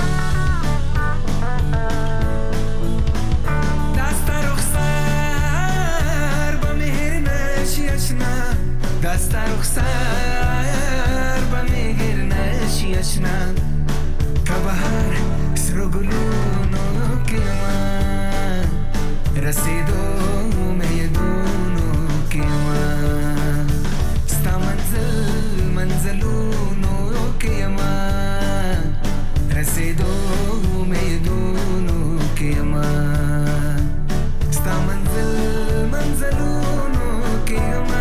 دستا رخسار با میگیر نشی اشنا، که بهار سر گلونو که من رسیدو میدونو که من ستا منزل منزلونو که من رسیدو میدونو که من ستا منزل منزلونو که من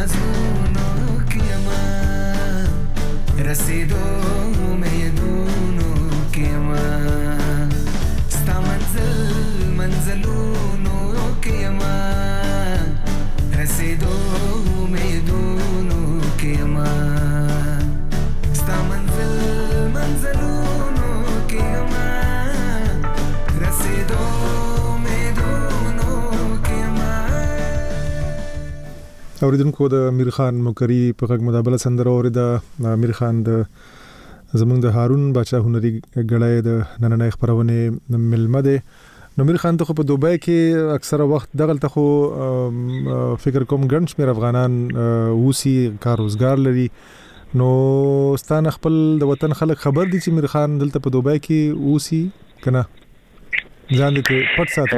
رازونو کېما رسیدو امیدونو کېما ستا منزل منزلونو کېما رسیدو امیدونو کېما ستا منزل منزلونو کېما رسیدو امیدونو کېما. اوریدونکو د امیر خان مکری په غږ مدابله سندره اوریده. امیر خان د زمونږ د هارون باچا هنري غړای د نننۍ خبرونه ملمه ده. نو امیر خان ته په دوبۍ کې اکثره وخت دغلته خو فکر کوم ګڼ شمېر افغانان اوسي کار روزګار لري. نو ستانه خپل د وطن خلک خبر دي چې امیر خان دلته په دوبۍ کې اوسي کنه ځان دې پټ ساتي؟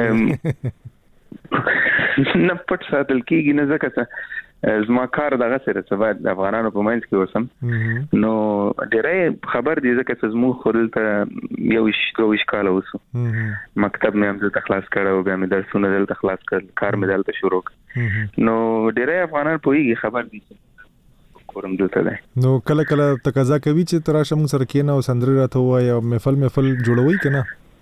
نه پټ ساتل کېږي نه، ځکه چې زما کار دغه سره څه باید د افغانانو په منځ کې اوسم. نو ډېرې خبر دي ځکه چې زموږ خو دلته یو دوه کاله اوسو. مکتب مې هم دلته خلاص کړی او بیا مې درسونه دلته خلاص کړل، کار مې دلته شروع کړ. نو ډېرې افغانان پوهېږي، خبر دي کورم دلته دی. نو کله کله تقاضا کوي چې ته راشه موږ سره کښېنه او سندرې راته ووایې او محفل محفل جوړوئ که نه؟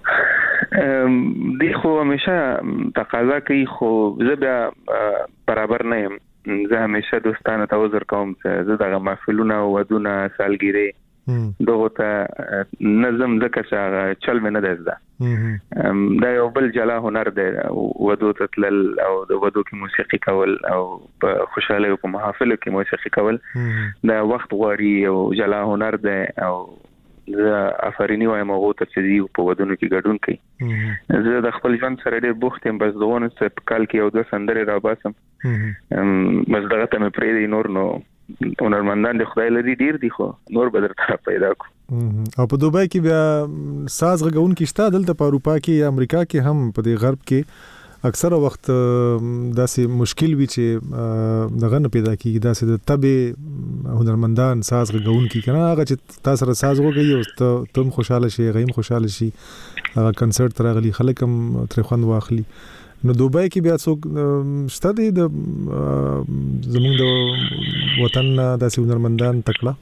دی خو همیشه تقاضا کوي، خو زه بیا برابر نه یم. زه همیشه دوستانو ته عذر کوم چې زه دغه محفلونه ودونه سالګیرې دغو ته نظم ځکه چې هغه چل مې نه دی زده. دا یو بل جلا هنر دی، ودو ته تلل او د ودو کې موسیقي کول او په خوشحالیو په محافلو کې موسیقي کول دا وخت غواړي او جلا هنر دی. او زه افرینی وایم هغو ته چې دوی په ودونو کې ګډون کوي. زه د خپل ژوند سره ډېر بوخت یم، بس دغه نه چې په کال کې یو دوه سندرې راباسم بس دغه ته مې پرېږدي. نور نو هنرمندان د خدای لري ډېر دي، خو نور به درته پیدا کړو. او په دوبۍ کې بیا ساز غږونکي شته؟ دلته په اروپا کې یا امریکا کې هم په دې غرب کې اکثره وخت داسې مشکل وي چې دغه نه پیدا کېږي، داسې د تبې هنرمندان ساز غږونکي که نه، هغه چې تا سره ساز وغږوي او ته هم خوشحاله شي، هغه هم خوشحاله شي، هغه کنسرت ته راغلي خلک هم ترې خوند واخلي. نو دوبۍ کې بیا څوک شته دی د زموږ د وطن داسې هنرمندان تکړه؟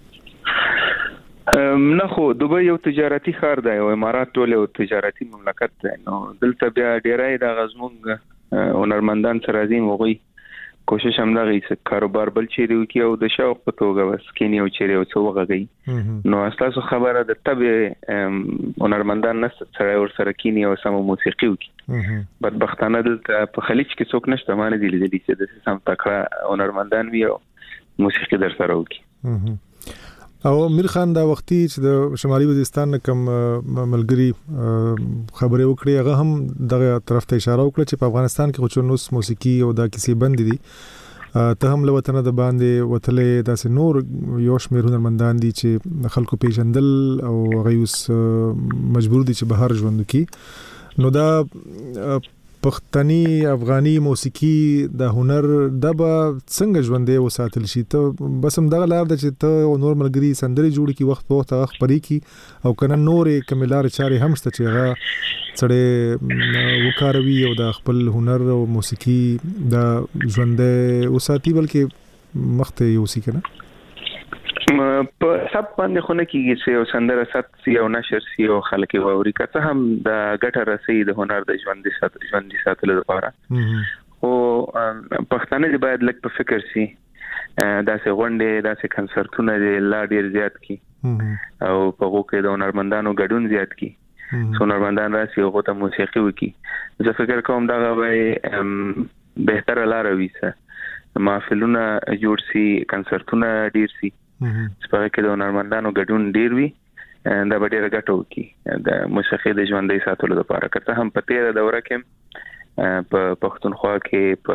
نه، خو دوبۍ یو تجارتي ښار دی او امارات ټول یو تجارتي مملکت دی. نو دلته بیا ډېری دغه زموږ هنرمندان چې راځي هغوی کوشش هم دغه چې کاروبار بل چیرې وکړي او د شوق په توګه بس کینی او چیرې او څه وغږوي. نو ستاسو خبره د تبې هنرمندان نشته سړی ورسره کینی او سمه موسیقي وکړي. بدبختانه دلته په خلیج کې څوک نشته، ما نه دي لیدلي چې داسې سم تکړه هنرمندان وي او موسیقي در سره وکړي. او امیر خان دا وختي چې د شمالي وزیرستان نه کوم ملګري خبرې وکړې، هغه هم دغه طرف ته اشاره وکړه چې په افغانستان کې خو چونوس موسیقي او دا کیسې بندې دي، ته هم له وطنه د باندې وتلې، داسې نور یو شمېر هنرمندان دي چې خلکو پیژندل او هغوی اوس مجبور دي چې بهر ژوند وکړي. نو دا پښتني افغاني موسیقي د هنر د به څنګه ژوندی وساتل شي؟ ته بس هم دغه لار ده چې ته نور ملګري سندرې جوړې کړي، وخت په وخت هغه خپرې کړي، او که نه نورې کومې لارې چارې هم شته چې هغه سړی وکاروي او د خپل هنر او موسیقي د ژوندی وساتي بلکې مخ ته یوسي که نه؟ په سب باندې خو نه کېږي چې یو سندره ثبت شي او نشر شي او خلک یې واوري، که څه هم د ګټه رسوي د هنر د ژوندي ساتلو لپاره. خو پښتانه دې باید لږ په فکر شي، داسې غونډې داسې کنسرتونه دې لا ډېر زیات کړي او په هغو کې د هنرمندانو ګډون زیات کړي. هنرمندان راشي هغو ته موسیقي وکړي. زه فکر کوم دغه به بهتره لاره وي چې محفلونه جوړ شي، کنسرتونه ډېر شي چې په هغې کې د هنرمندانو ګډون ډېر وي. دا به ډېره ګټه وکړي د موسیقي د ژوندۍ ساتلو لپاره. که څه هم په تېره دوره کې په پښتونخوا کې، په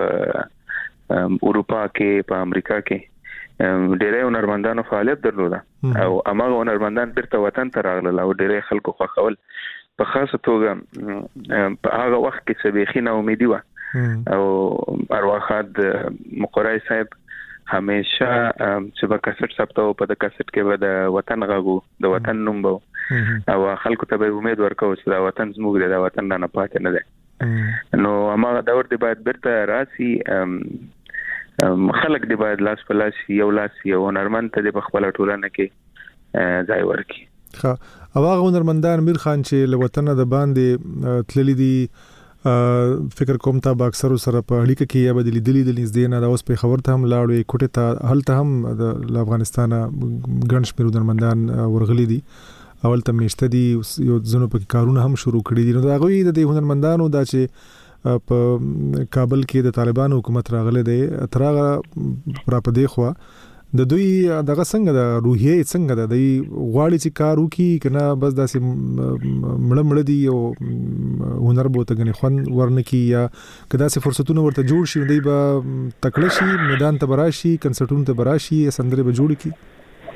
اروپا کې، په امریکا کې ډېری هنرمندانو فعالیت درلوده او هماغه هنرمندان بیرته وطن ته راغلل او ډېری خلکو خوښول. په خاصه توګه په هغه وخت کې چې بیخي ناامیدي وه او ارواښاد مقرای صاحب همیشه چې به کسټ ثبتو، په د کسټ کې به د وطن غږو، د وطن نوم به او خلکو ته به امید ورکو چې دا وطن زموږ دی، دا وطن نه پاتې نه دی. نو هماغه دور دی باید بیرته راسي. خلک دی باید لاس په لاس یو لاس یو هنرمند ته د خپل ټولنه کې ځای ورکړي. ښه او هغه هنرمندان امیر خان چې له وطن د باندې تللی دي فکر کوم تا با اکثر سره په اړیکه کې یا بدلی دلی د نږدې نه دا اوس په خبر ته هم لاړې کوټه ته هلته هم د افغانستان ګڼ شمېر هنرمندان ورغلي دي اول ته میشته دي یو ځنو په کارونه هم شروع کړي دي. نو دا غوي د هنرمندانو دا چې په کابل کې د طالبانو حکومت راغله دی ترغه را پدې خو د دوی دغه څنګه د روحیه څنګه د دوی غواړي چې کار وکړي کنه بس داسې مړ مړ دي او هنر بوته غني خون ورنکي یا کدا سه فرصتونه ورته جوړ شي دوی به تکړه شي میدان ته براشي کنسرټونو ته براشي سندره به جوړ کی.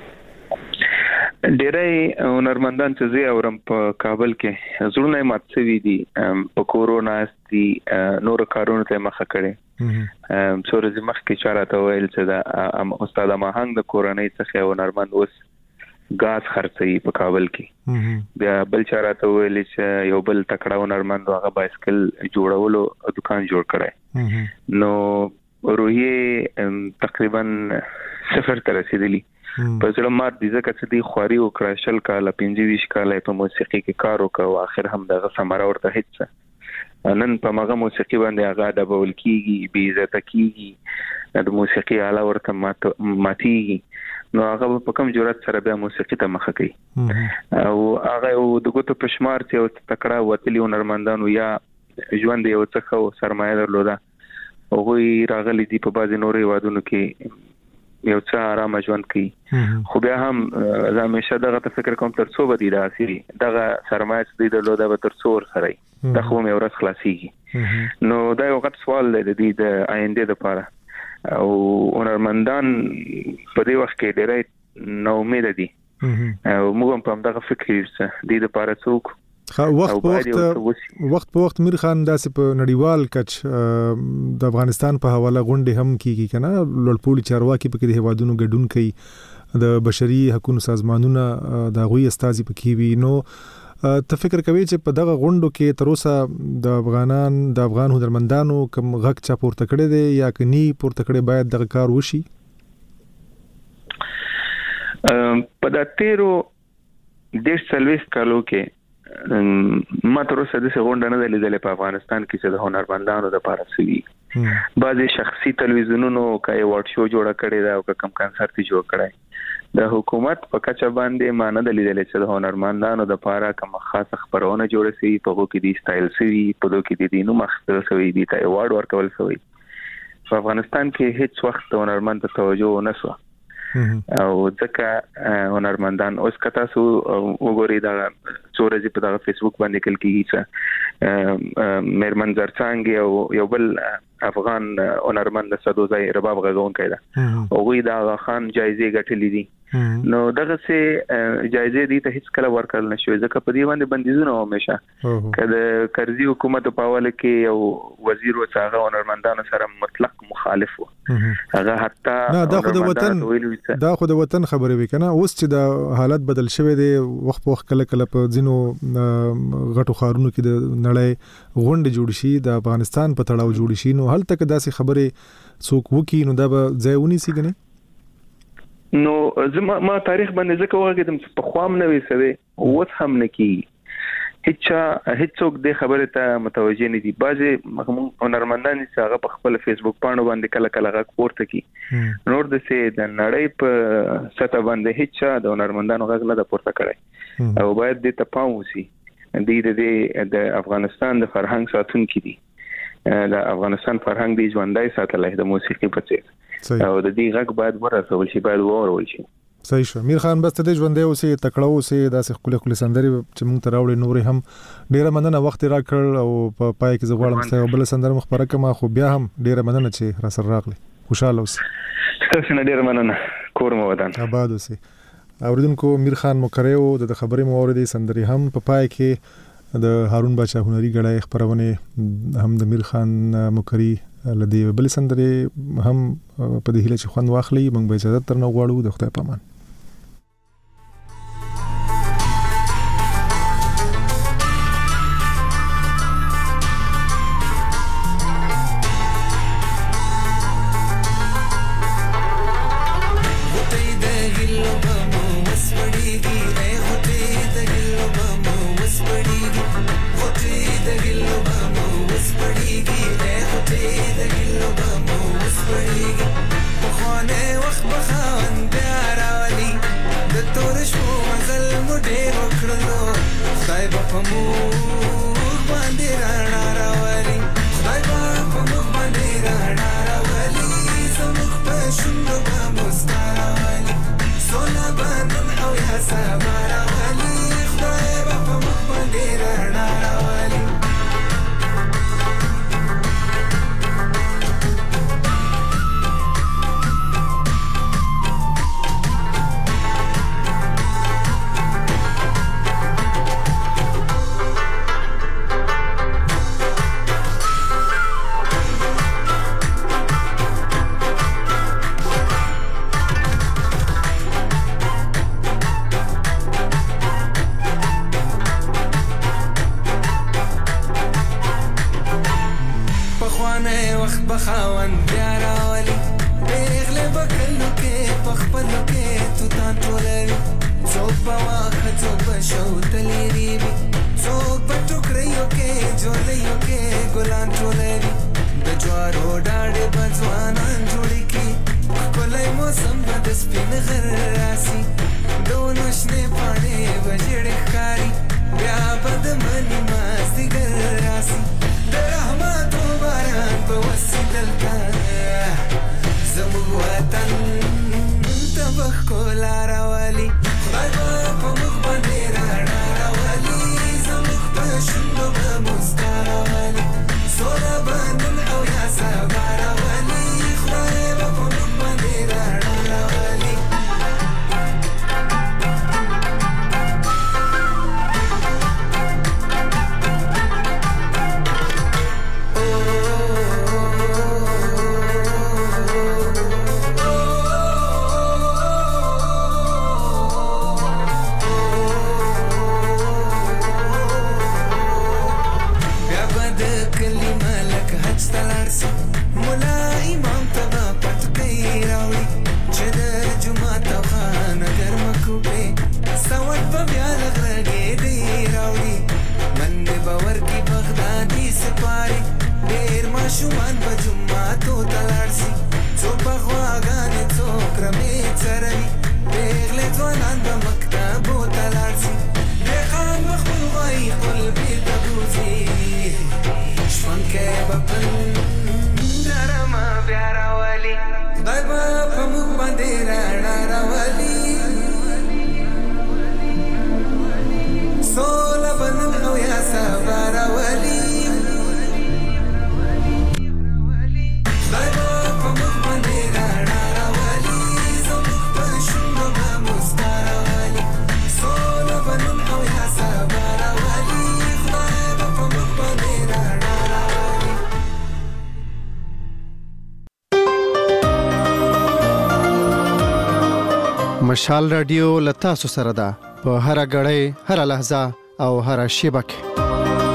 ډېرای هنرمندان چې زی اورم په کابل کې زړونه مات شوي دي په کورونا استي نور کارونه ته مخه کړي. ام څورز مخکې چارته ویل چې دا استاد ماهنګ د کورونای څخه هنرمند اوس غاز خرڅي په کابل کې. بیا بل چارته ویل چې یو بل تکړه هنرمند هغه بایسکل جوړولو دکان جوړ کړی. نو روحي تقریبا صفر ته رسیدلی. په ځل مات دي ځکه چې دی خواري او کراشل کاله پنځه ویش کاله په موسیقي کې کار وکاو اخر هم دغه ثمره ورته هیڅ نن په ماغه موسیقي باندې هغه د بول کیږي بي عزت کیږي د موسیقي اعلی ورته ماتيږي نو هغه په کوم جرأت سره بیا موسیقي ته مخه کوي او هغه د ګوتو پښمار چې تکړه وتلی هنرمندانو یا ژوند یو څه سرمایه درلوده هغه راغلي دي په بازي نورې وادونو کې یو څه آرام ژوند کوي. خو بیا هم زه همیشه دغه فکر کوم تر څو به دي راسي دغه سرمایه چې درلوده به تر څو سره د خو مې ورځ خلاصيږي. نو دا یو غټ سوال دی د آینده لپاره او هنرمندان په دې وخت کې ډېر نو امید دي او موږ په دغه فکر یو دي د لپاره څوک وخت په وخت وخت په وخت میر خان داسې په نړیوال کچ د افغانستان په حواله غونډې هم کیږي کنه لړپوړي چارواکي په کې د هوادونو ګډون کوي د بشري حقوقو سازمانونه د غوي استازي پکې وي. نو ته فکر کوي چې په دغه غونډو کې تر اوسه د افغانان د افغان هنرمندانو کوم غږ چا پورته کړی دی یا کني پورته کړی باید دغه کار وشي؟ په د تیرو د سلويس کالو کې ما تر اوسه د غونډه نه لیدلې په افغانستان کې چې د هنرمندانو د لپاره سوي بعضي شخصي تلویزیونونو کای واټ شو جوړ کړي دا او کم کنسرت جوړ کړي د حکومت په کچه باندې ما نه لیدلې چې د هنرمندانو د لپاره کوم خاص خبرونه جوړ شي په هغه کې د سټایل سوي په دوه کې د دینو مختصر سوي دي ته ایوارډ ورکول سوي. په افغانستان کې هیڅ وخت هنرمند ته توجه نه شو او ځکه هنرمندان اوس کتا سو وګوري دا څورځي په دغه فیسبوک باندې کل کیږي چې مېرمن زرڅانګي او یو بل افغان هنرمند سدوزای رباب غږون کړه او غوي دا خان جایزه ګټلې دي. نو دغه سه جایزه دي ته هیڅ کله ورکړل نشوي ځکه په دې باندې بندیزونه همیشه کله کرزي حکومت په حواله کې یو وزیر و څنګه هنرمندانو سره مطلق مخالف و هغه حتی نه دا خو د وطن دا خو د وطن خبره وی کنه اوس چې د حالت بدل شوی دی وخت په وخت کله کله په ځینو غټو خارونو کې د نړۍ غونډه جوړ شي د افغانستان په تړاو جوړ شي نو هلته کې داسې خبره څوک وکي نو دا به ځایونی سي کنه. نو زما ما تاریخ باندې ځکه وګورم چې په خوام نه وسوي اوس هم نه کی هیڅ هیڅوک د خبره ته متوجه نه دي. بعضي هنرمندان چې هغه په خپل فیسبوک باندې باندې کله کله غږ پورته کی نور د سه د نړۍ په سطح باندې هیڅ د هنرمندانو غږ نه پورته کړي او باید د تپاو وسی د د افغانستان د فرهنګ ساتونکو دي د افغانستان فرهنګ دی ژوندۍ ساتلای د موسیقي په څیر او د دې غږ باید ورسول شي باید ورول شي. صحیح شو. میر خان بس ته ژوندۍ اوسې تکړه اوسې داسې خپل خپل سندري چې موږ ته راوړې نور هم ډیره مننه وخت را کړ او په پای کې زغړم چې بل سندره مخبره کما خو بیا هم ډیره مننه چې را سره راغلی. خوشاله اوسې. تاسو نه ډیره مننه. کور مو ودان. آباد اوسې. اوریدونکو میر خان مکریو د خبرې مو اوریدي سندري هم په پای کې د هارون باچا هنري غړای خبرونه هم د میر خان مکری لدی بل سندري هم په دې هله چې خوند واخلي موږ به اجازه ترنه غواړو د خدای په امان. خاون بیا راولي پیغله بکلو کې پخپلو کې تو تان ټولوي څوک به واخه څوک به شوتلی ریبي څوک به ټوکریو کې جولیو کې ګلان ټولوي د جوارو ډاډې به ځوانان جوړي کړي ښکلی موسم به د سپین غر راسي د ونو شنې پاڼې به ژېړې ښکاري بیا به د مني مازدیګر راسي د رحمتو باران به وسي دلته زموږ وطن ته به ښکلا راولي خدای به په موږ باندې رڼا راولي زموږ په شونډو به مسکا راولي سوله به نن او یا سبا راولي خدای به په موږ باندې رڼا راولي شومان په جمعاتو تلاړسي څوک په غواګانې څوک رمې څروي پیغلې ځوانان به مکتبو تلاړسي دهقان به خپل غوایي خپل بېرته بوځي شپنکی به پل نرمه بیا راولي خدای به په موږ باندې رڼا راولي سوله به نن او یا سبا راولي مشال رادیو لتا سره ده په هر غړې هر لحظه او هر شیبه کې